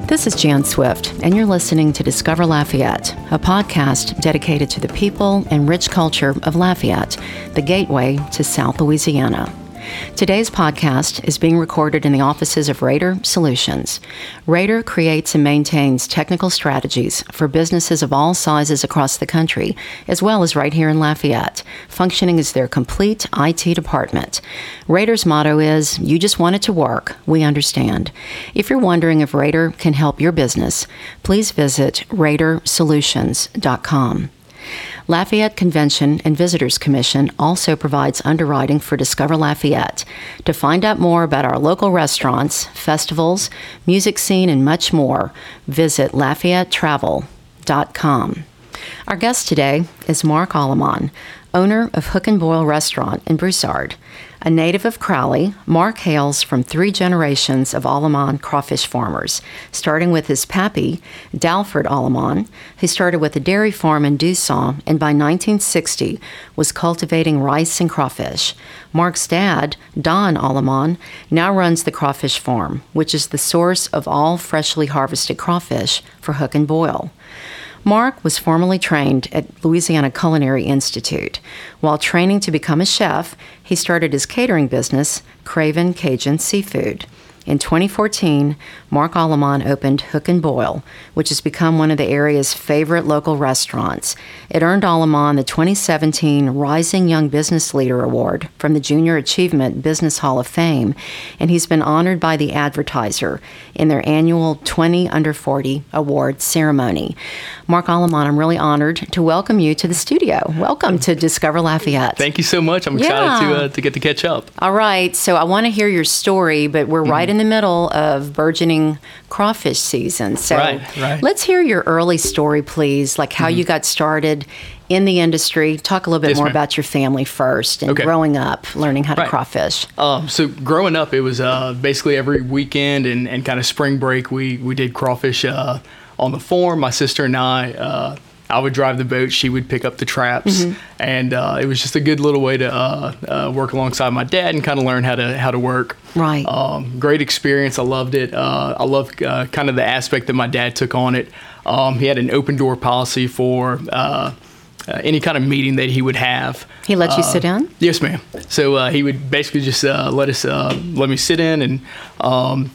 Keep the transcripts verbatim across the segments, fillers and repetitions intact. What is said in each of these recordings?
This is Jan Swift, and you're listening to Discover Lafayette, a podcast dedicated to the people and rich culture of Lafayette, the gateway to South Louisiana. Today's podcast is being recorded in the offices of Rader Solutions. Rader creates and maintains technical strategies for businesses of all sizes across the country, as well as right here in Lafayette, functioning as their complete I T department. Rader's motto is, "You just want it to work. We understand." If you're wondering if Rader can help your business, please visit rader solutions dot com. Lafayette Convention and Visitors Commission also provides underwriting for Discover Lafayette. To find out more about our local restaurants, festivals, music scene, and much more, visit lafayette travel dot com. Our guest today is Mark Allemand, owner of Hook and Boil Restaurant in Broussard. A native of Crowley, Mark hails from three generations of Allemand crawfish farmers, starting with his pappy, Dalford Allemand, who started with a dairy farm in Dusson and by nineteen sixty was cultivating rice and crawfish. Mark's dad, Don Allemand, now runs the crawfish farm, which is the source of all freshly harvested crawfish for Hook and Boil. Mark was formally trained at Louisiana Culinary Institute. While training to become a chef, he started his catering business, Craven Cajun Seafood. In twenty fourteen, Mark Allemand opened Hook and Boil, which has become one of the area's favorite local restaurants. It earned Allemand the twenty seventeen Rising Young Business Leader Award from the Junior Achievement Business Hall of Fame, and he's been honored by the Advertiser in their annual twenty under forty award ceremony. Mark Allemand, I'm really honored to welcome you to the studio. Welcome to Discover Lafayette. Thank you so much. I'm excited yeah. to uh, to get to catch up. All right, so I want to hear your story, but we're mm-hmm. right in the middle of burgeoning crawfish season. So right, right. let's hear your early story, please, like how mm-hmm. you got started in the industry. Talk a little bit yes, more ma'am. about your family first and okay. growing up, learning how to right. crawfish. Um, so growing up, it was uh, basically every weekend and, and kind of spring break, we, we did crawfish uh, on the farm. My sister and I, uh, I would drive the boat, she would pick up the traps, mm-hmm. and uh, it was just a good little way to uh, uh, work alongside my dad and kind of learn how to how to work. Right. Um, great experience. I loved it. Uh, I loved uh, kind of the aspect that my dad took on it. Um, he had an open door policy for uh, uh, any kind of meeting that he would have. He let you uh, sit down? Yes, ma'am. So uh, he would basically just uh, let us uh, let me sit in and. Um,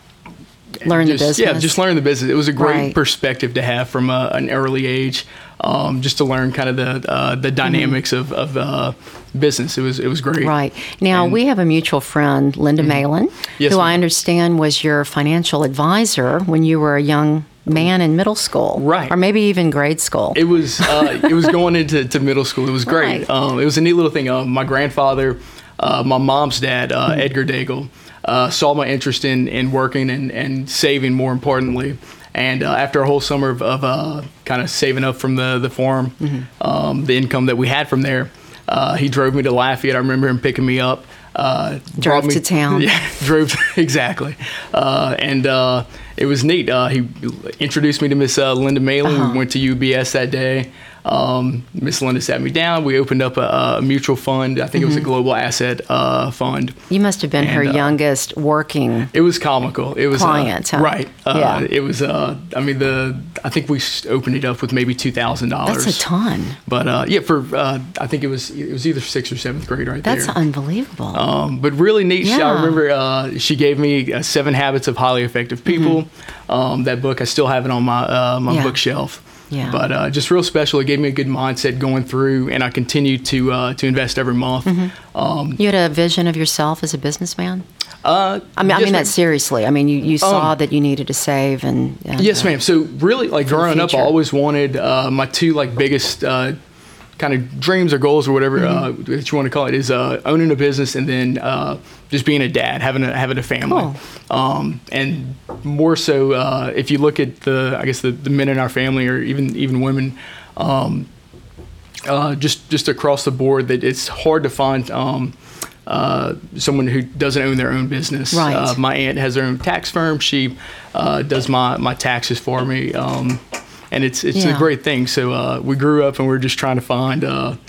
Learn just, the business. Yeah, just learn the business. It was a great right. perspective to have from uh, an early age, um, just to learn kind of the uh, the dynamics mm-hmm. of, of uh, business. It was it was great. Right. Now, and, we have a mutual friend, Linda mm-hmm. Malin, yes, who ma'am. I understand was your financial advisor when you were a young man in middle school. Right. Or maybe even grade school. It was uh, it was going into to middle school. It was great. Right. Um, it was a neat little thing. Uh, my grandfather, uh, my mom's dad, uh, mm-hmm. Edgar Daigle, Uh, saw my interest in, in working and, and saving, more importantly. And uh, after a whole summer of, of uh, kind of saving up from the, the farm, mm-hmm. um, the income that we had from there, uh, he drove me to Lafayette. I remember him picking me up. Uh, drove me, to town. Yeah, drove, to, exactly. Uh, and uh, it was neat. Uh, he introduced me to Miss uh, Linda Malin. Uh-huh. We went to U B S that day. Um, Miss Linda sat me down. We opened up a, a mutual fund. I think mm-hmm. it was a global asset uh, fund. You must have been and, her uh, youngest working. It was comical. It was client, uh, huh? right. Uh, yeah. It was. Uh, I mean, the. I think we opened it up with maybe two thousand dollars. That's a ton. But uh, yeah, for uh, I think it was it was either sixth or seventh grade right That's there. That's unbelievable. Um, but really neat. Yeah. I remember uh, she gave me uh, Seven Habits of Highly Effective People. Mm-hmm. Um, that book, I still have it on my uh, my yeah. bookshelf. Yeah. But uh, just real special. It gave me a good mindset going through, and I continue to uh, to invest every month. Mm-hmm. Um, you had a vision of yourself as a businessman? Uh, I mean, yes, I mean ma'am. that seriously. I mean, you, you saw um, that you needed to save, and, and yes, uh, ma'am. So really, like growing up, I always wanted uh, my two like biggest uh, kind of dreams or goals or whatever mm-hmm. uh, that you want to call it is uh, owning a business and then uh, just being a dad, having a having a family. Cool. Um, and more so, uh, if you look at the, I guess the, the men in our family or even even women, um, uh, just just across the board, that it's hard to find um, uh, someone who doesn't own their own business. Right. Uh, my aunt has her own tax firm. She uh, does my, my taxes for me. Um, and it's it's yeah. a great thing. So uh, we grew up and we we're just trying to find uh,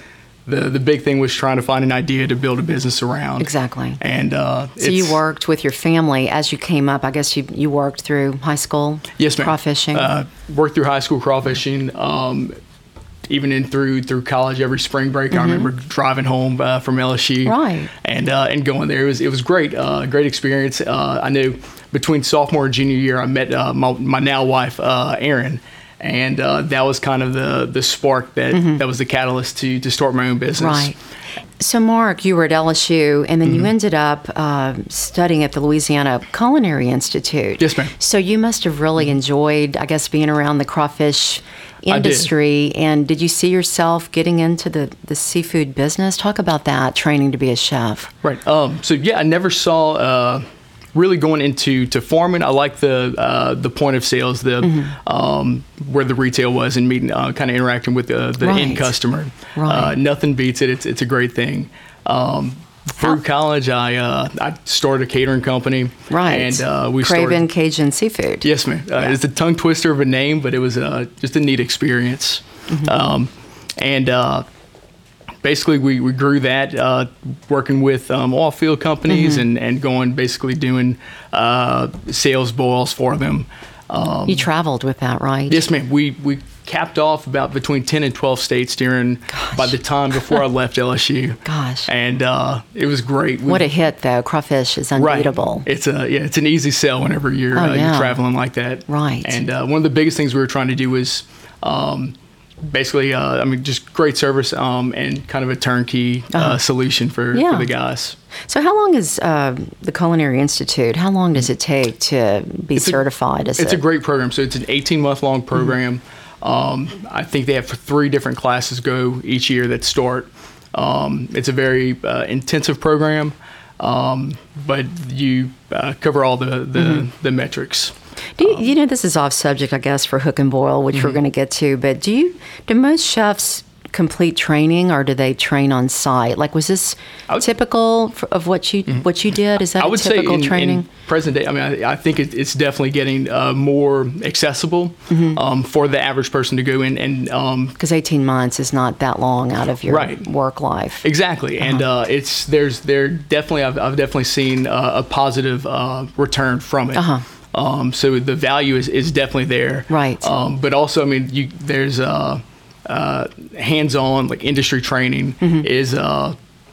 the the big thing was trying to find an idea to build a business around. Exactly. And uh, so you worked with your family as you came up. I guess you you worked through high school. Yes, ma'am. Crawfishing. Uh, worked through high school crawfishing. Um, even in through through college, every spring break, mm-hmm. I remember driving home uh, from L S U. Right. And uh, and going there. It was it was great. Uh, great experience. Uh, I knew between sophomore and junior year, I met uh, my my now wife, uh, Erin. And uh, that was kind of the the spark that, mm-hmm. that was the catalyst to to start my own business. Right. So, Mark, you were at L S U, and then mm-hmm. you ended up uh, studying at the Louisiana Culinary Institute. Yes, ma'am. So you must have really enjoyed, I guess, being around the crawfish industry. I did. And did you see yourself getting into the, the seafood business? Talk about that, training to be a chef. Right. Um, so, yeah, I never saw... Uh, really going into to farming. I like the uh, the point of sales, the mm-hmm. um, where the retail was, and meeting, uh, kind of interacting with the, the right. end customer. Right. Uh, nothing beats it. It's it's a great thing. Um, through How? college, I uh, I started a catering company. Right. And uh, we Craven started, Cajun Seafood. Yes, ma'am. Uh, yeah. It's a tongue twister of a name, but it was uh, just a neat experience. Mm-hmm. Um, and uh, Basically, we, we grew that uh, working with um, oil field companies mm-hmm. and, and going basically doing uh, sales boils for them. Um, you traveled with that, right? Yes, ma'am. We we capped off about between ten and twelve states during Gosh. by the time before I left L S U. Gosh. And uh, it was great. We, what a hit, though. Crawfish is unbeatable. Right. It's a yeah. It's an easy sell whenever you're, oh, uh, yeah. you're traveling like that. Right. And uh, one of the biggest things we were trying to do was. Um, Basically, uh, I mean, just great service um, and kind of a turnkey uh, uh-huh. solution for, yeah. for the guys. So how long is uh, the Culinary Institute, how long does it take to be it's certified? A, as it's a, a great program. So it's an eighteen-month-long program. Mm-hmm. Um, I think they have three different classes go each year that start. Um, it's a very uh, intensive program, um, but you uh, cover all the, the, mm-hmm. the metrics. Do you, you know, this is off subject, I guess, for Hook and Boil, which mm-hmm. we're going to get to, but do you, do most chefs complete training, or do they train on site? Like, was this would, typical of what you mm-hmm. what you did? Is that I would a typical say in, training? in present day, I mean, I, I think it, it's definitely getting uh, more accessible mm-hmm. um, for the average person to go in and because um, eighteen months is not that long out of your right. work life. Exactly, uh-huh. and uh, it's there's there definitely I've, I've definitely seen uh, a positive uh, return from it. Uh-huh. Um, so the value is, is definitely there. Right. Um, but also, I mean, you, there's uh, uh, hands-on, like industry training mm-hmm. is uh,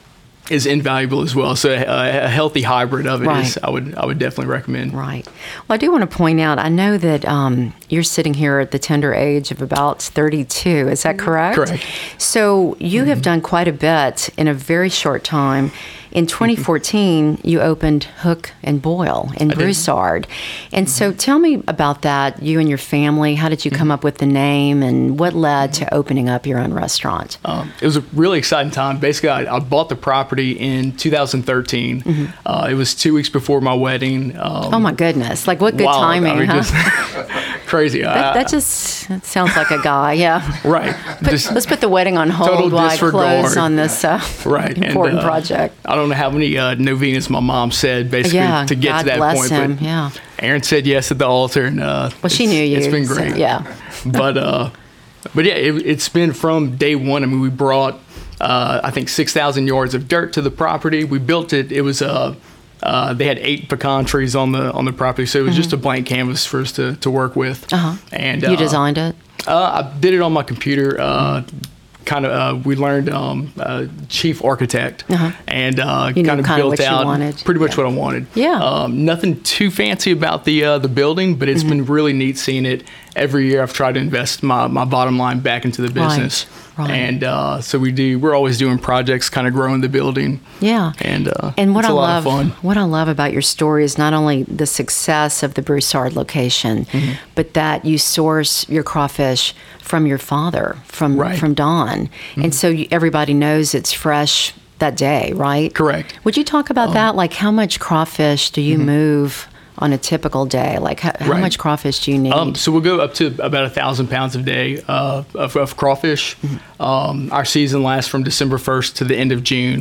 is invaluable as well. So a, a healthy hybrid of it right. is, I would I would definitely recommend. Right. Well, I do want to point out, I know that um, you're sitting here at the tender age of about thirty-two. Is that correct? Correct. So you mm-hmm. have done quite a bit in a very short time. In twenty fourteen, you opened Hook and Boil in I Broussard. Did. And mm-hmm. so tell me about that, you and your family. How did you come mm-hmm. up with the name, and what led to opening up your own restaurant? Um, it was a really exciting time. Basically, I, I bought the property in two thousand thirteen. Mm-hmm. Uh, it was two weeks before my wedding. Um, oh, my goodness. Like, what good wild. timing, I mean, huh? Just crazy. That, I, that just that sounds like a guy, yeah. Right. Put, just let's put the wedding on hold while I close on this uh, right. important and, uh, project. I don't know how many uh, novenas my mom said, basically, yeah, to get God to that bless point. Him. But yeah. Erin said yes at the altar, and uh, well, she knew you. It's been great. So, yeah. but uh, but yeah, it, it's been from day one. I mean, we brought uh, I think six thousand yards of dirt to the property. We built it. It was uh, uh, they had eight pecan trees on the on the property, so it was mm-hmm. just a blank canvas for us to, to work with. Uh-huh. And you uh, designed it? Uh, I did it on my computer. Uh, mm-hmm. Kind of, uh, we learned um, uh, chief architect, uh-huh. and uh, kind of built out pretty much yeah. what I wanted. Yeah, um, nothing too fancy about the uh, the building, but it's mm-hmm. been really neat seeing it. Every year, I've tried to invest my, my bottom line back into the business, right. Right. and uh, so we do. We're always doing projects, kind of growing the building. Yeah, and uh, and what it's I a lot love, of fun. what I love about your story is not only the success of the Broussard location, mm-hmm. but that you source your crawfish from your father, from right. from Don, mm-hmm. and so you, everybody knows it's fresh that day, right? Correct. Would you talk about um, that? Like, how much crawfish do you mm-hmm. move on a typical day? Like, how, how right. much crawfish do you need? Um, so we'll go up to about a thousand pounds a day uh, of, of crawfish. Mm-hmm. Um, our season lasts from December first to the end of June.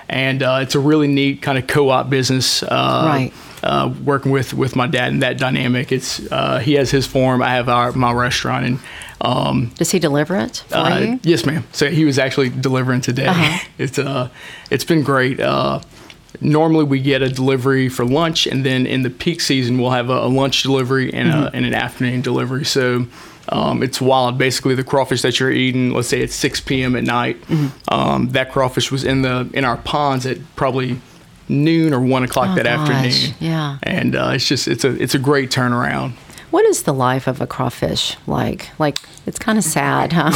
and uh, it's a really neat kind of co-op business. Uh, right. Uh, working with, with my dad and that dynamic. It's uh, he has his farm, I have our my restaurant, and um, does he deliver it for uh, you? Yes, ma'am. So he was actually delivering today. Uh-huh. It's uh, it's been great. Uh, normally we get a delivery for lunch, and then in the peak season we'll have a, a lunch delivery and, mm-hmm. a, and an afternoon delivery. So um, it's wild. Basically, the crawfish that you're eating, let's say it's six p.m. at night, mm-hmm. um, that crawfish was in the in our ponds at probably noon or one o'clock oh, that gosh. afternoon. Yeah, and uh, it's just it's a it's a great turnaround. What is the life of a crawfish like? Like, it's kind of sad, huh?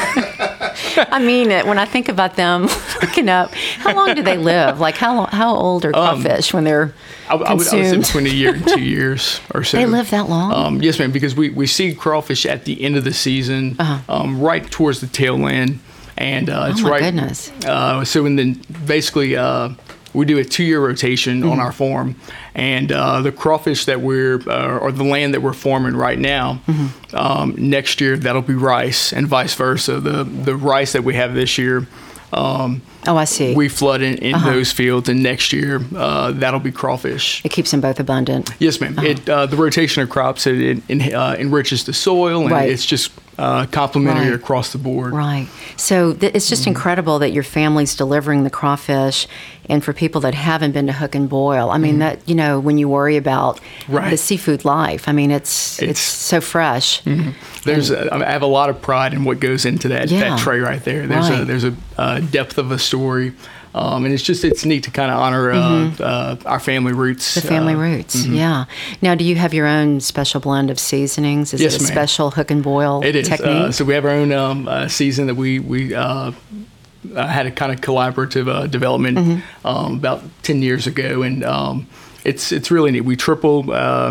Right. I mean it when I think about them looking up. How long do they live? Like, how long, how old are crawfish um, when they're I, I, would, I would say between a year and two years or so. They live that long? Um, yes, ma'am, because we, we see crawfish at the end of the season, uh-huh. um, right towards the tail end. And uh, it's oh my right. goodness. Uh, so, and then basically, uh, we do a two-year rotation mm-hmm. on our farm, and uh, the crawfish that we're, uh, or the land that we're farming right now, mm-hmm. um, next year that'll be rice, and vice versa. The the rice that we have this year, um, oh, I see. we flood in, in uh-huh. those fields, and next year uh, that'll be crawfish. It keeps them both abundant. Yes, ma'am. Uh-huh. It uh, the rotation of crops it, it, it uh, enriches the soil, and right. it's just uh, complementary right. across the board. Right. So th- it's just mm-hmm. incredible that your family's delivering the crawfish. And for people that haven't been to Hook and Boil, I mean, mm-hmm. that, you know, when you worry about right. the seafood life, I mean, it's it's, it's so fresh. Mm-hmm. There's and, a, I have a lot of pride in what goes into that, yeah. that tray right there. There's right. a there's a uh, depth of a story. Um, and it's just, it's neat to kind of honor uh, mm-hmm. uh, our family roots. The family uh, roots, mm-hmm. yeah. Now, do you have your own special blend of seasonings? Is yes, it a ma'am. special Hook and Boil it is. technique? Uh, so we have our own um, uh, season that we, we uh, uh, had a kind of collaborative uh, development mm-hmm. um, about ten years ago. And um, it's it's really neat. We triple uh,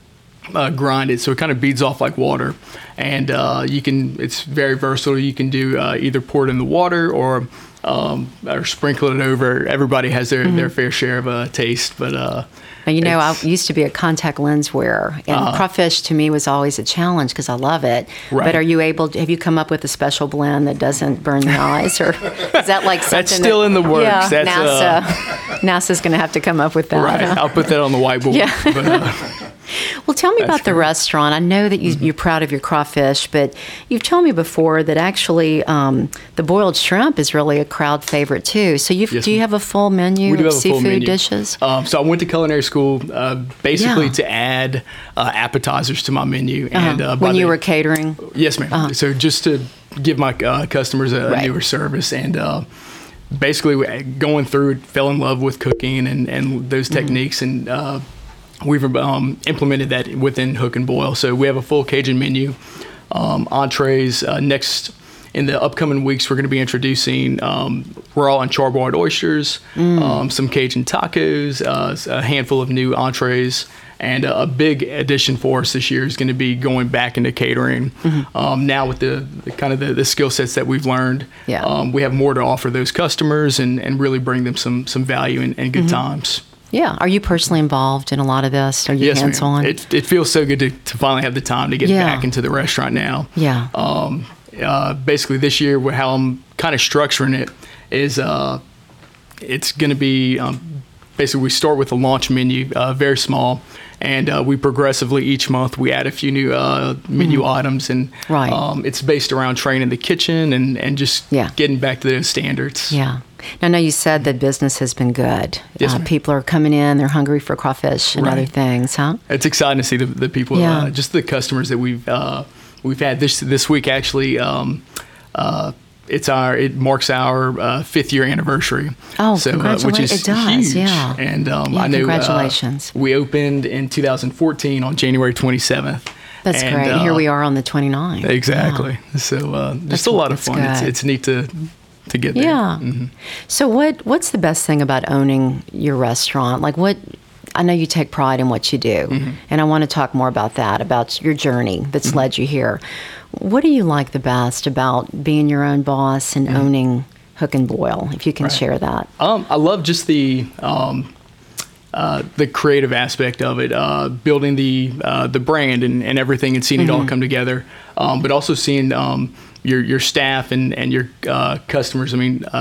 uh, grind it, so it kind of beads off like water. And uh, you can, it's very versatile. You can do uh, either pour it in the water or Um, or sprinkle it over. Everybody has their, mm-hmm. their fair share of a uh, taste, but uh, now, you know, I used to be a contact lens wearer, and uh, crawfish to me was always a challenge because I love it. Right. But are you able? To, have you come up with a special blend that doesn't burn the eyes, or is that like something that's still that, in the works? Yeah, that's, NASA. Uh, NASA's going to have to come up with that. Right. Huh? I'll put that on the whiteboard. Yeah. But, uh, well, tell me That's about the great. restaurant. I know that you, Mm-hmm. you're proud of your crawfish, but you've told me before that actually um, the boiled shrimp is really a crowd favorite too. So you've, Yes, do you ma'am. have a full menu We do of have a full seafood menu. dishes? Um, so I went to culinary school uh, basically Yeah. to add uh, appetizers to my menu. Uh-huh. And uh, by when you the- were catering? Yes, ma'am. Uh-huh. So just to give my uh, customers a, Right. a newer service, and uh, basically going through it, fell in love with cooking and, and those Mm-hmm. techniques, and uh, we've um, implemented that within Hook and Boil. So we have a full Cajun menu, um, entrees. Uh, next, in the upcoming weeks, we're going to be introducing um, raw and charbroiled oysters, Mm. um, some Cajun tacos, uh, a handful of new entrees. And uh, a big addition for us this year is going to be going back into catering. Mm-hmm. Um, now with the, the kind of the, the skill sets that we've learned, Yeah. um, we have more to offer those customers and, and really bring them some some value and, and good Mm-hmm. times. Yeah. Are you personally involved in a lot of this? Are you Yes, hands-on? ma'am. It, it feels so good to, to finally have the time to get Yeah. back into the restaurant now. Yeah. Um, uh, basically, this year, how I'm kind of structuring it is uh, it's going to be um, basically we start with a launch menu, uh, very small, and uh, we progressively each month we add a few new uh, menu mm-hmm. items, and Right. um, it's based around training the kitchen and, and just Yeah. getting back to those standards. Yeah. Now, I know you said that business has been good. Yes, uh, ma'am. people are coming in, they're hungry for crawfish and Right. other things, huh? It's exciting to see the, the people, Yeah. uh, just the customers that we've uh, we've had this this week. Actually, um, uh, it's our it marks our uh, fifth year anniversary. Oh, so, uh, congratulations. which is It does, huge. yeah. And um, Yeah, I know congratulations. Uh, we opened in two thousand fourteen on January twenty-seventh. That's and, great. Uh, Here we are on the twenty-ninth. Exactly. So uh, That's- just a lot of that's fun. It's, good. it's neat to to get there. Yeah. Mhm. So what what's the best thing about owning your restaurant? Like what I know you take pride in what you do, Mm-hmm. and I want to talk more about that, about your journey that's Mm-hmm. led you here. What do you like the best about being your own boss and owning Hook and Boil, if you can Mm-hmm. Right. share that? Um, I love just the um, uh, the creative aspect of it, uh, building the uh, the brand and, and everything, and seeing it all come together. Um, but also seeing um, your your staff and and your uh, customers. I mean, uh,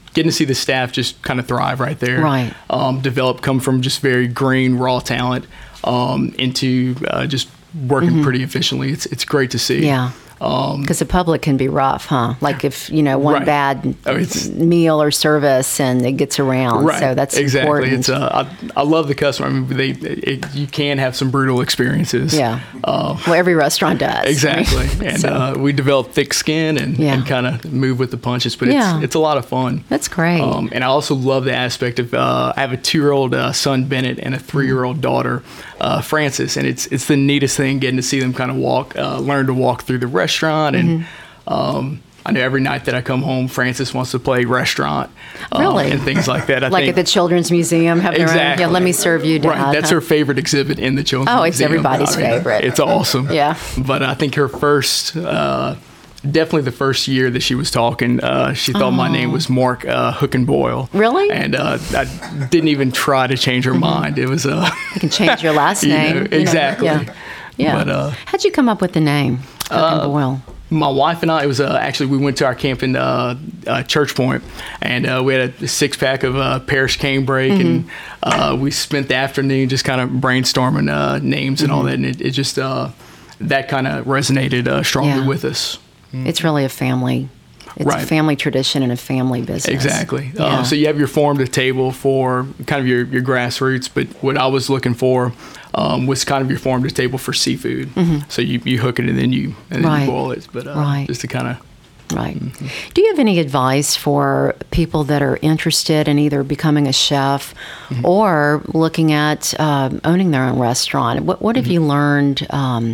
getting to see the staff just kind of thrive right there. Right. Um, develop, come from just very green, raw talent um, into uh, just working mm-hmm. pretty efficiently. It's it's great to see. Yeah. Because um, the public can be rough, huh? Like if, you know, one right. bad oh, meal or service and it gets around. Right. So that's exactly. important. It's, uh, I, I love the customer. I mean, they it, you can have some brutal experiences. Yeah. Uh, well, every restaurant does. Exactly. Right? And so. uh, we develop thick skin and, yeah. and kind of move with the punches. But yeah. it's, it's a lot of fun. That's great. Um, and I also love the aspect of, uh, I have a two-year-old uh, son, Bennett, and a three-year-old mm-hmm. daughter, uh, Frances. And it's it's the neatest thing getting to see them kind of walk, uh, learn to walk through the restaurant. And mm-hmm. Um, I know every night that I come home, Frances wants to play restaurant um, really? and things like that. I like think, at the Children's Museum, have their exactly. own. Yeah, let me serve you, Dad. Right, that's huh? her favorite exhibit in the Children's oh, Museum. Oh, it's everybody's I mean, favorite. It's awesome. Yeah. But I think her first, uh, definitely the first year that she was talking, uh, she thought oh. my name was Mark uh, Hook and Boyle. Really? And uh, I didn't even try to change her mm-hmm. mind. It was uh, you can change your last you name. Know, exactly. You know, yeah. yeah. But, uh, how'd you come up with the name Hook uh, and Boyle? My wife and I, it was uh, actually, we went to our camp in uh, uh, Church Point, and uh, we had a six pack of uh, Parish Canebrake, mm-hmm. and uh, we spent the afternoon just kind of brainstorming uh, names and mm-hmm. all that, and it, it just, uh, that kind of resonated uh, strongly yeah. with us. It's really a family It's right. a family tradition and a family business. Exactly. Yeah. Uh, so you have your farm to table for kind of your, your grassroots, but what I was looking for um, was kind of your farm to table for seafood. Mm-hmm. So you, you hook it and then you and then right. you boil it, but uh, right. just to kind of. Right. Mm-hmm. Do you have any advice for people that are interested in either becoming a chef mm-hmm. or looking at um, owning their own restaurant? What What have mm-hmm. you learned? Um,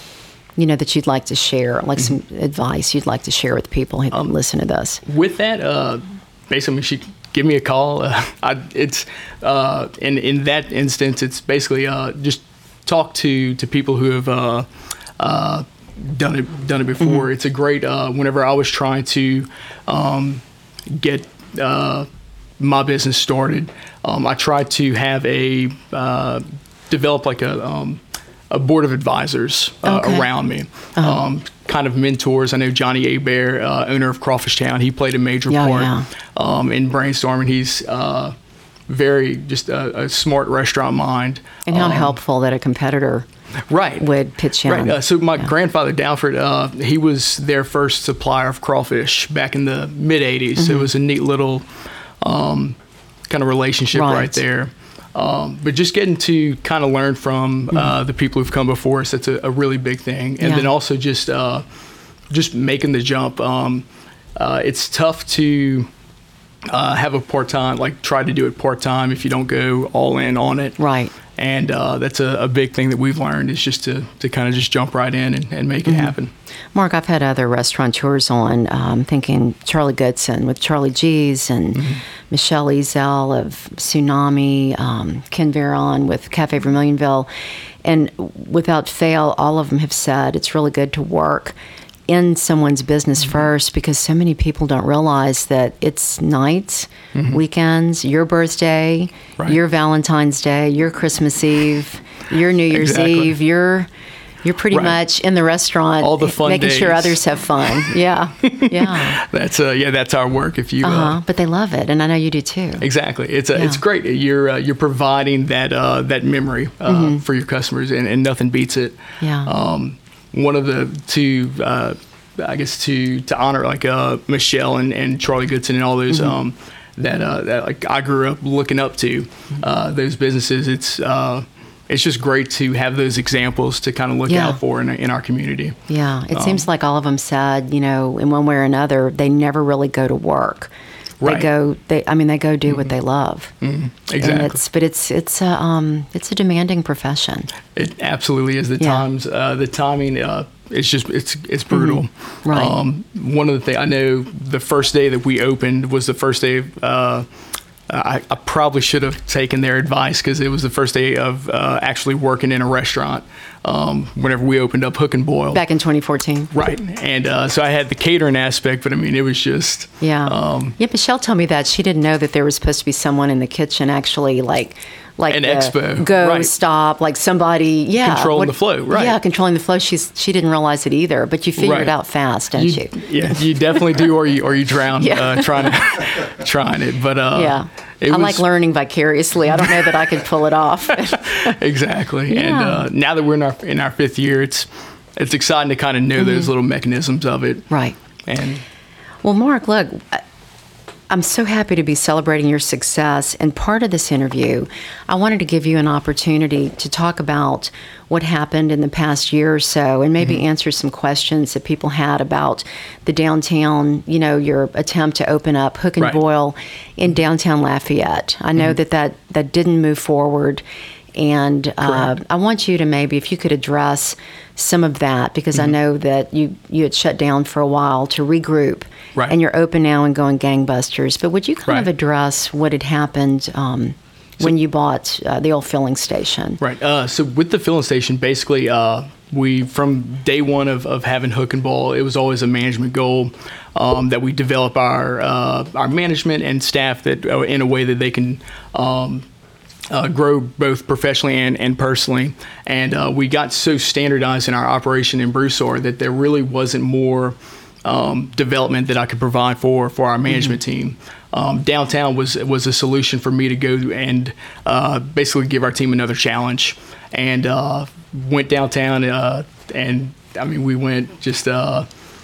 you know, that you'd like to share, like some mm-hmm. advice you'd like to share with people who um, listen to this? With that, uh, basically, she give me a call. Uh, I, it's uh, in in that instance, it's basically uh, just talk to to people who have uh, uh, done it done it before. Mm-hmm. It's a great. Uh, whenever I was trying to um, get uh, my business started, um, I tried to have a uh, develop like a. Um, a board of advisors uh, okay. around me, uh-huh. um, kind of mentors. I know Johnny Hebert, uh, owner of Crawfish Town, he played a major yeah, part yeah. Um, in brainstorming. He's uh, very, just a, a smart restaurant mind. And how um, helpful that a competitor right. would pitch in. Right. Uh, so my yeah. grandfather, Dalford, uh, he was their first supplier of crawfish back in the mid-eighties. Mm-hmm. So it was a neat little um, kind of relationship right, right there. Um, but just getting to kind of learn from uh, mm-hmm. the people who've come before us, that's a, a really big thing. And yeah. then also just uh, just making the jump. Um, uh, it's tough to uh, have a part-time, like try to do it part-time if you don't go all in on it. Right. And uh, that's a, a big thing that we've learned is just to, to kind of just jump right in and, and make mm-hmm. it happen. Mark, I've had other restaurateurs on, um, thinking Charlie Goodson with Charlie G's and mm-hmm. Michelle Ezel of Tsunami, um, Ken Veron with Cafe Vermilionville. And without fail, all of them have said it's really good to work in someone's business mm-hmm. first, because so many people don't realize that it's nights, mm-hmm. weekends, your birthday, right. your Valentine's Day, your Christmas Eve, your New Year's exactly. Eve. You're you're pretty right. much in the restaurant, all the fun making days. Sure others have fun. Yeah, yeah. that's uh, yeah, that's our work. If you, uh-huh. uh, but they love it, and I know you do too. Exactly, it's uh, yeah. it's great. You're uh, you're providing that uh, that memory uh, mm-hmm. for your customers, and, and nothing beats it. Yeah. Um, one of the two, uh, I guess, to to honor like uh, Michelle and, and Charlie Goodson and all those mm-hmm. um, that uh, that like I grew up looking up to uh, those businesses. It's uh, it's just great to have those examples to kind of look yeah. out for in in our community. Yeah, it um, seems like all of them said, you know, in one way or another, they never really go to work. They right. go. They, I mean, they go do mm-hmm. what they love. Mm-hmm. Exactly. And it's, but it's it's a um, it's a demanding profession. It absolutely is. The yeah. times, uh, the timing. Uh, it's just it's it's brutal. Mm-hmm. Right. Um, one of the things I know, the first day that we opened was the first day. Uh, I, I probably should have taken their advice because it was the first day of uh, actually working in a restaurant. Um, whenever we opened up Hook and Boyle back in twenty fourteen, right? And uh, so I had the catering aspect, but I mean, it was just yeah, um, yeah. Michelle told me that she didn't know that there was supposed to be someone in the kitchen actually like like An the expo, go, right. stop, like somebody, yeah. Controlling the flow, right. Yeah, controlling the flow. She's She didn't realize it either, but you figured Right. it out fast, don't you? you? Yeah, you definitely do, or you or you drown Yeah. uh, trying to, trying it. But uh, Yeah. it I was, like learning vicariously. I don't know that I could pull it off. exactly. Yeah. And uh, now that we're in our in our fifth year, it's it's exciting to kind of know Mm-hmm. those little mechanisms of it. Right. And Well, Mark, look, I- I'm so happy to be celebrating your success. And part of this interview, I wanted to give you an opportunity to talk about what happened in the past year or so and maybe Mm-hmm. answer some questions that people had about the downtown, you know, your attempt to open up Hook and Right. Boil in downtown Lafayette. I know Mm-hmm. that, that that didn't move forward. And uh, Correct. I want you to maybe, if you could address some of that, because Mm-hmm. I know that you, you had shut down for a while to regroup. Right. And you're open now and going gangbusters. But would you kind of Right. address what had happened um, when you bought uh, the old filling station? Right. Uh, so with the filling station, basically, uh, we from day one of, of having Hook and Boil, it was always a management goal um, that we develop our uh, our management and staff that uh, in a way that they can. Um, Uh, grow both professionally and, and personally. And uh, we got so standardized in our operation in Broussard that there really wasn't more um, development that I could provide for, for our management team. Um, downtown was was a solution for me to go and uh, basically give our team another challenge. And uh, went downtown uh, and, I mean, we went just... Uh,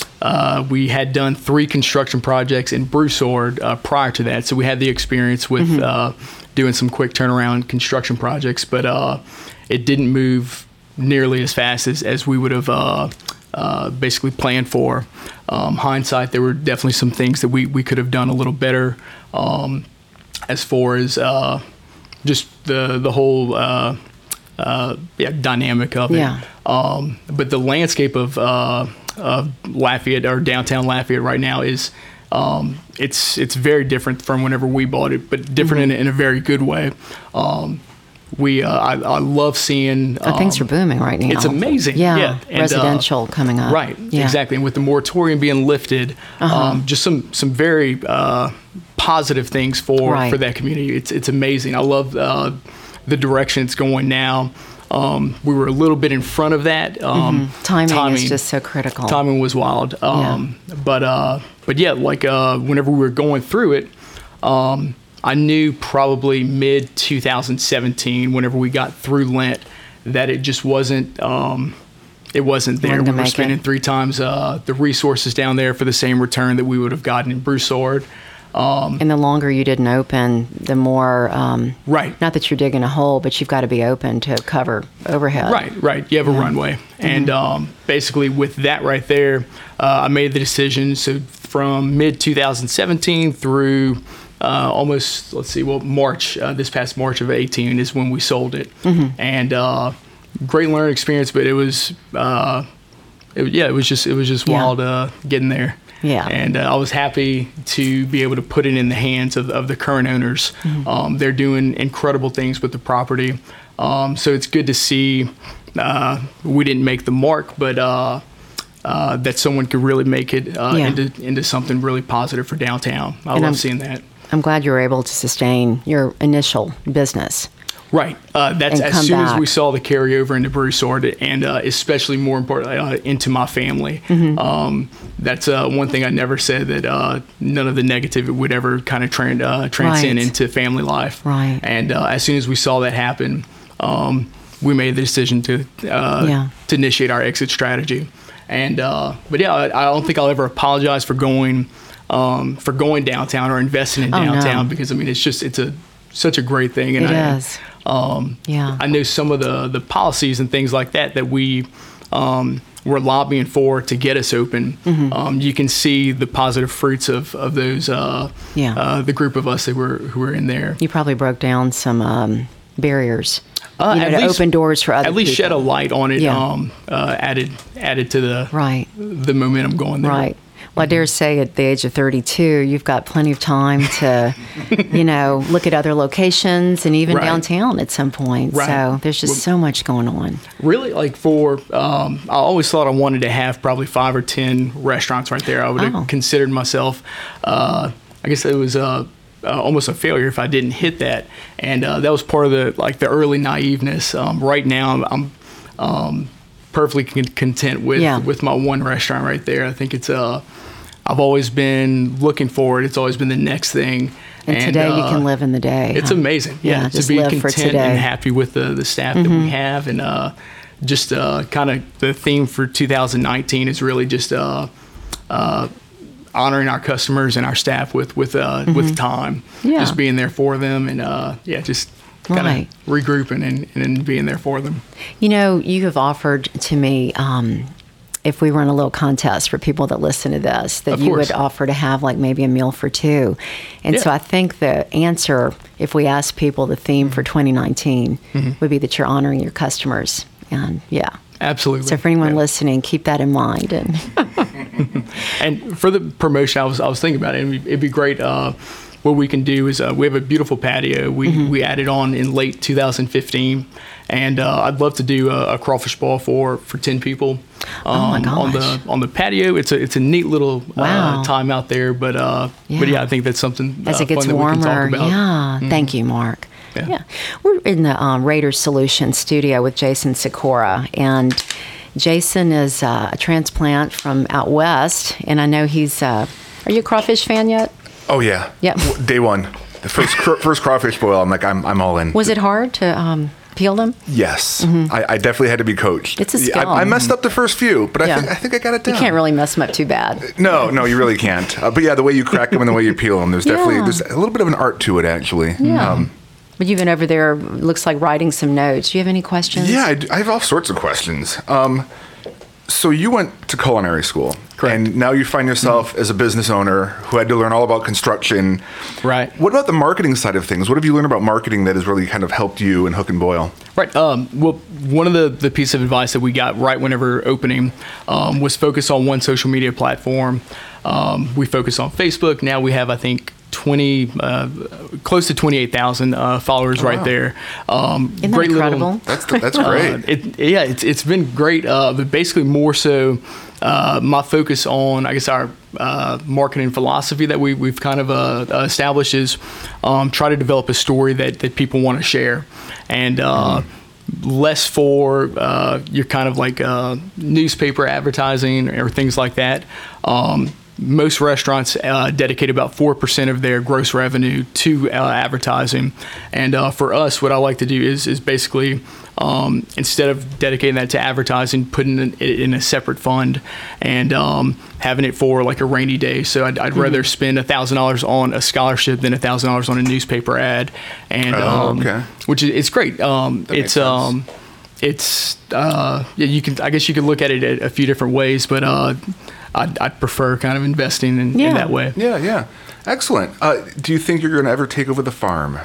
Uh, we had done three construction projects in Broussard uh, prior to that, so we had the experience with Mm-hmm. uh, doing some quick turnaround construction projects, but uh, it didn't move nearly as fast as, as we would have uh, uh, basically planned for. Um, hindsight, there were definitely some things that we, we could have done a little better um, as far as uh, just the, the whole uh, uh, yeah, dynamic of it. Yeah. Um, but the landscape of uh, of Lafayette or downtown Lafayette right now is um, it's it's very different from whenever we bought it, but different Mm-hmm. in, in a very good way. Um, we uh, I, I love seeing Oh, things are um, booming right now. it's amazing. Yeah, Yeah. And, uh, residential coming up. right, Yeah. exactly. And with the moratorium being lifted, Uh-huh. um, just some some very uh, positive things for, Right. for that community. It's it's amazing. I love uh, the direction it's going now. Um, we were a little bit in front of that. Um, Timing, is just so critical. Timing was wild. Um, But uh, but yeah, like uh, whenever we were going through it, um, I knew probably mid twenty seventeen, whenever we got through Lent, that it just wasn't. Um, it wasn't there. Wasn't We to were make spending it. three times uh, the resources down there for the same return that we would have gotten in Broussard. Um, And the longer you didn't open, the more, um, right. not that you're digging a hole, but you've got to be open to cover overhead. Right, right. You have a runway. And um, basically, with that right there, uh, I made the decision. So from mid twenty seventeen through uh, almost, let's see, well, March, uh, this past March of eighteen is when we sold it. And uh, great learning experience, but it was, uh, it, yeah, it was just, it was just Yeah. wild uh, getting there. Yeah. And uh, I was happy to be able to put it in the hands of, of the current owners. Um, they're doing incredible things with the property. Um, so it's good to see uh, we didn't make the mark, but uh, uh, that someone could really make it uh, Yeah. into, into something really positive for downtown. I And love I'm- seeing that. I'm glad you were able to sustain your initial business. Right. Uh, that's And as come soon as back. we saw the carryover into Broussard, and uh, especially more importantly uh, into my family. Mm-hmm. Um, that's uh, one thing I never said, that uh, none of the negative would ever kind of tran- uh, transcend Right. into family life. Right. And uh, as soon as we saw that happen, um, we made the decision to uh, Yeah. to initiate our exit strategy. And uh, but yeah, I, I don't think I'll ever apologize for going um, for going downtown or investing in Oh, no. downtown, because I mean it's just it's a such a great thing. And It I, is. Um, Yeah. I know some of the, the policies and things like that that we um, were lobbying for to get us open. Mm-hmm. Um, you can see the positive fruits of of those. Uh, Yeah. uh, the group of us that were who were in there. You probably broke down some um, barriers. Uh, you know, at to least- open doors for other At least people. shed a light on it. Yeah. Um, uh, added added to the Right. the momentum going there. Right. Well, I dare say at the age of thirty-two, you've got plenty of time to, you know, look at other locations and even Right. downtown at some point. Right. So there's just so much going on. Really, like for, um, I always thought I wanted to have probably five or ten restaurants right there. I would have Oh. considered myself, uh, I guess it was uh, uh, almost a failure if I didn't hit that. And uh, that was part of the like the early naiveness. Um, right now, I'm, I'm um, perfectly con- content with Yeah. with my one restaurant right there. I think it's uh, I've always been looking forward. It's always been the next thing. And, and today uh, you can live in the day. It's huh? amazing. Yeah, yeah to just be live content for today. and happy with the, the staff mm-hmm. that we have. And uh, just uh, kind of the theme for two thousand nineteen is really just uh, uh, honoring our customers and our staff with with uh, mm-hmm. with time. Yeah. Just being there for them and uh, yeah, just kind of right. regrouping and, and being there for them. You know, you have offered to me, um, if we run a little contest for people that listen to this, that Of you course. would offer to have like maybe a meal for two. And Yeah. so I think the answer, if we ask people the theme for twenty nineteen, Mm-hmm. would be that you're honoring your customers. And yeah. Absolutely. So for anyone Yeah. listening, keep that in mind. And And for the promotion, I was I was thinking about it. It'd be, it'd be great. Uh, what we can do is uh, we have a beautiful patio. We Mm-hmm. we added on in late two thousand fifteen, and uh, I'd love to do a, a crawfish ball for, for ten people. Um, Oh, my On the gosh. on the patio, it's a it's a neat little Wow. uh, time out there. But uh, but Yeah. yeah, I think that's something as uh, it gets fun that we can warmer, talk about. yeah. Thank you, Mark. Yeah. Yeah, we're in the um, Raiders Solutions studio with Jason Sikora, and Jason is uh, a transplant from out west, and I know he's. Uh, are you a crawfish fan yet? Oh yeah. Yep. W- Day one, the first cr- first crawfish boil. I'm like, I'm I'm all in. Was it hard to um, peel them? Yes, I, I definitely had to be coached. It's a Yeah, skill. I, I messed up the first few, but Yeah. I think I think I got it down. You can't really mess them up too bad. No, no, you really can't. Uh, but yeah, the way you crack them and the way you peel them, there's definitely Yeah. there's a little bit of an art to it actually. Yeah. Um, But you've been over there, looks like writing some notes. Do you have any questions? yeah, I, d- I have all sorts of questions. Um, so you went to culinary school, Correct. and now you find yourself as a business owner who had to learn all about construction. Right. What about the marketing side of things? What have you learned about marketing that has really kind of helped you in Hook and Boil? Right. Um, well, one of the, the piece of advice that we got right whenever opening um, was focus on one social media platform. Um, we focus on Facebook. Now we have, I think, twenty, uh, close to twenty-eight thousand uh, followers Oh, right wow. there. Um, Isn't that incredible? That's that's great. Uh, it, yeah, it's it's been great, uh, but basically more so uh, my focus on, I guess, our uh, marketing philosophy that we we've kind of uh, established is um, try to develop a story that that people want to share, and. Uh, less for uh, your kind of like uh, newspaper advertising or things like that. Um, most restaurants uh, dedicate about four percent of their gross revenue to uh, advertising. And uh, for us, what I like to do is, is basically, um, instead of dedicating that to advertising, putting it in a separate fund and um, having it for like a rainy day. So I'd, I'd Mm-hmm. rather spend one thousand dollars on a scholarship than one thousand dollars on a newspaper ad. And Oh, um, okay. which is it's great. Um, makes it's sense. um, it's uh, yeah, you can I guess you could look at it a, a few different ways, but uh, I'd, I'd prefer kind of investing in, Yeah. in that way. Yeah, yeah. Excellent. Uh, do you think you're going to ever take over the farm?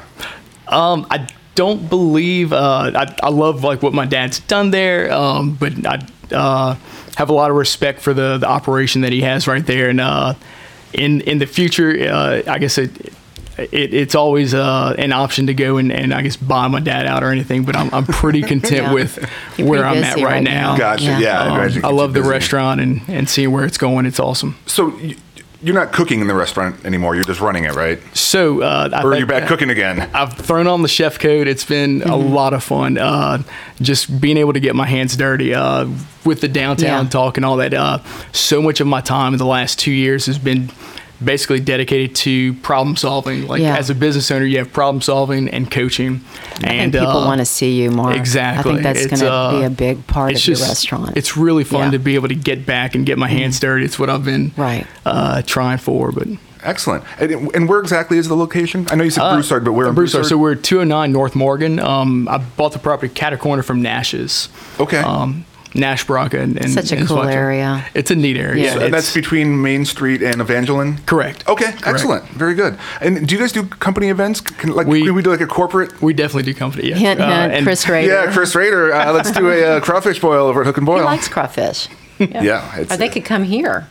Um, I don't believe uh, I, I love like what my dad's done there, um, but I uh, have a lot of respect for the, the operation that he has right there, and uh, in in the future, uh, I guess it. It, it's always uh, an option to go and, and I guess buy my dad out or anything, but I'm I'm pretty content Yeah. with You're where pretty I'm at busy right, right now. now. Gotcha. Yeah. Yeah, I, Um, imagine it I keeps love you the busy. restaurant and, and seeing where it's going. It's awesome. So you, you're not cooking in the restaurant anymore. You're just running it, right? So, uh, I Or are think you back cooking again? I've thrown on the chef coat. It's been a lot of fun. Uh, just being able to get my hands dirty uh, with the downtown Yeah. talk and all that. Uh, so much of my time in the last two years has been basically dedicated to problem solving. Like Yeah. as a business owner, you have problem solving and coaching. I and think people uh, want to see you more. Exactly. I think that's It's, going to uh, be a big part of it's your just- restaurant. It's really fun Yeah. to be able to get back and get my hands dirty. It's what I've been Right. uh, trying for. But Excellent. And, and where exactly is the location? I know you said Uh, Broussard, but where in Broussard. Broussard? So we're two oh nine North Morgan. Um, I bought the property cat a corner from Nash's. Okay. Um, Nash Braca and, and Such a and cool Swatcher. area. It's a neat area. Yeah. So- Yeah, and that's it's- between Main Street and Evangeline? correct. Okay, excellent. Very good. And do you guys do company events? Can, like, We- can we do like a corporate? We definitely do company. Yeah. Hint, Uh, hint, and Chris Rader. Yeah, Chris Rader. Uh, let's do a uh, crawfish boil over at Hook and He Boil. likes crawfish. Yeah, it's- or they could come here.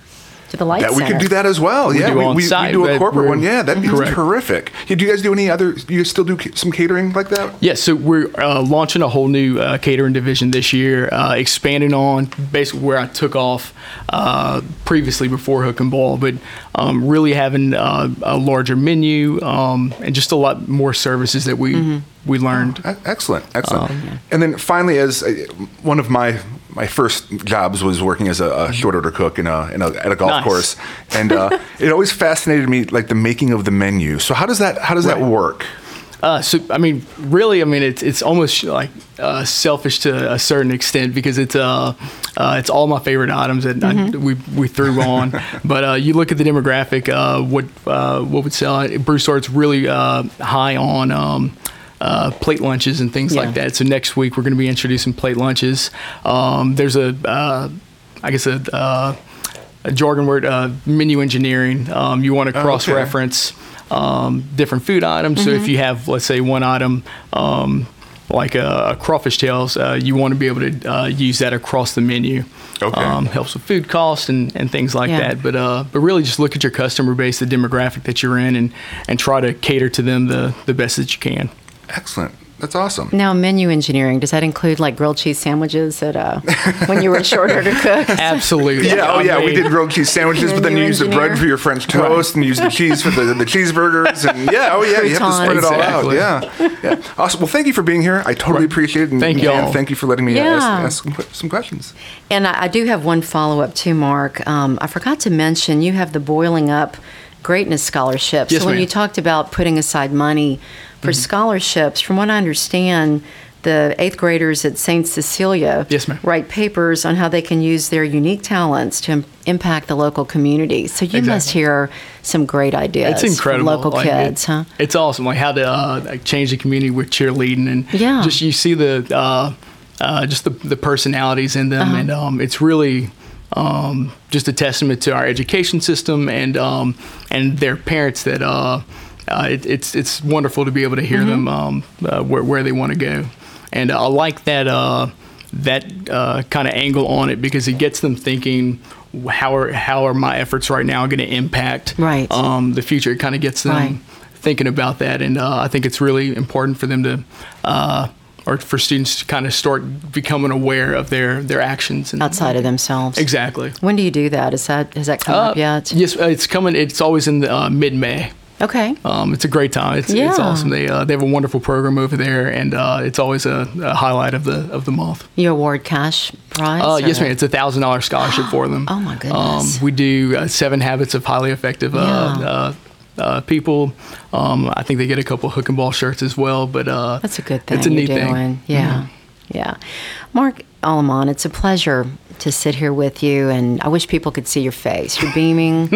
to the Light That we Center. could do that as well. We yeah, do we, on we, site, we do a but corporate we're- one. Yeah, that'd be Correct. terrific. Yeah, do you guys do any other? Do you still do ca- some catering like that? Yes, so we're uh, launching a whole new uh, catering division this year, uh, expanding on basically where I took off uh, previously before Hook and Ball, but um, really having uh, a larger menu um, and just a lot more services that we Mm-hmm. we learned. E- Excellent, excellent. Um, And then finally, as uh, one of my my first jobs was working as a, a short order cook in a, in a at a golf Nice. course, and uh, it always fascinated me, like the making of the menu. So how does that how does that Right. work? Uh, so I mean, really, I mean, it's it's almost like uh, selfish to a certain extent because it's uh, uh it's all my favorite items that I, we we threw on. But uh, you look at the demographic, uh, what uh, what would sell it? Broussard's really uh, high on. Um, Uh, plate lunches and things Yeah. like that. So next week we're going to be introducing plate lunches. Um, there's a, uh, I guess a, uh, a jargon word, uh, menu engineering. Um, you want to Oh, cross-reference um, different food items. So if you have, let's say, one item um, like a, a crawfish tails, uh, you want to be able to uh, use that across the menu. Okay. Um, helps with food costs and, and things like Yeah. that. But uh, but really just look at your customer base, the demographic that you're in, and and try to cater to them the the best that you can. Excellent. That's awesome. Now, menu engineering, does that include like grilled cheese sandwiches at, uh, when you were a short order cook? Absolutely. Yeah, oh I yeah, we mean, did grilled cheese sandwiches, but then you Menu use the engineer. bread for your French toast and you use the cheese for the, the cheeseburgers, and yeah, oh yeah, you have to spread it all out. Exactly. Yeah, yeah. Awesome. Well, thank you for being here. I totally appreciate it. And, Thank you and all. thank you for letting me Yeah. ask, ask some, que- some questions. And I, I do have one follow up too, Mark. Um, I forgot to mention you have the Boiling Up Greatness Scholarship. Yes, so when ma'am. you talked about putting aside money for scholarships, from what I understand, the eighth graders at Saint Cecilia Yes, ma'am. write papers on how they can use their unique talents to im- impact the local community. So you must Exactly. hear some great ideas It's incredible. from local Like, kids, it- huh? It's awesome. Like how to uh, like change the community with cheerleading and Yeah. just you see the uh, uh, just the, the personalities in them, Uh-huh. and um, it's really um, just a testament to our education system and um, and their parents that uh, uh, it, it's it's wonderful to be able to hear Mm-hmm. them um, uh, where where they want to go, and I like that uh, that uh, kind of angle on it because it gets them thinking. How are how are my efforts right now going to impact Right. um, the future? It kind of gets them Right. thinking about that, and uh, I think it's really important for them to, uh, or for students to kind of start becoming aware of their their actions and Outside of themselves. Exactly. When do you do that? Is that has that come Uh, up yet? Yes, uh, it's coming. It's always in the uh, mid-May. Okay. Um, it's a great time. It's, it's Yeah. awesome. They uh, they have a wonderful program over there, and uh, it's always a, a highlight of the of the month. You award cash prize? Uh, yes, or- ma'am. It's a thousand dollar scholarship for them. Oh, my goodness. Um, we do uh, seven habits of highly effective uh, Yeah. uh, uh, people. Um, I think they get a couple hook and ball shirts as well. But uh, That's a good thing. It's a you're neat doing. thing. Yeah. Mhm. Yeah. Mark Alamon, it's a pleasure to sit here with you, and I wish people could see your face. You're beaming,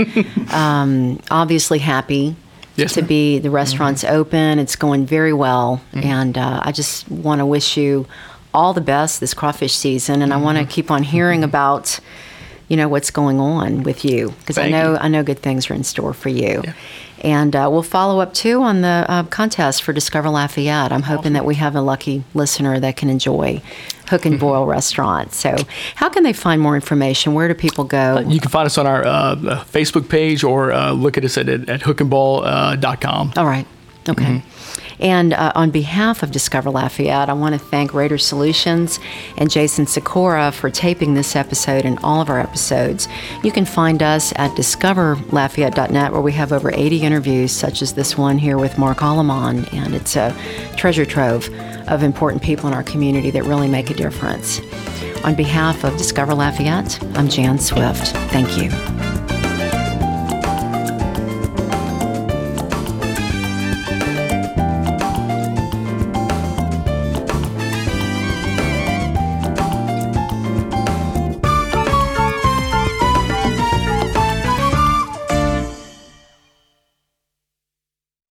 um, obviously happy. Yes, to ma'am. be the restaurant's open. It's going very well, Mm-hmm. and uh, I just want to wish you all the best this crawfish season. And I want to Mm-hmm. keep on hearing about, you know, what's going on with you because I Thank know you. I know good things are in store for you. Yeah. And uh, we'll follow up too on the uh, contest for Discover Lafayette. I'm hoping that we have a lucky listener that can enjoy Hook and Boil Restaurant. So, how can they find more information? Where do people go? You can find us on our uh, Facebook page or uh, look at us at, at hook and ball dot com. All right. Okay. And uh, on behalf of Discover Lafayette, I want to thank Raider Solutions and Jason Sikora for taping this episode and all of our episodes. You can find us at discover lafayette dot net, where we have over eighty interviews, such as this one here with Mark Alamon, and it's a treasure trove of important people in our community that really make a difference. On behalf of Discover Lafayette, I'm Jan Swift. Thank you.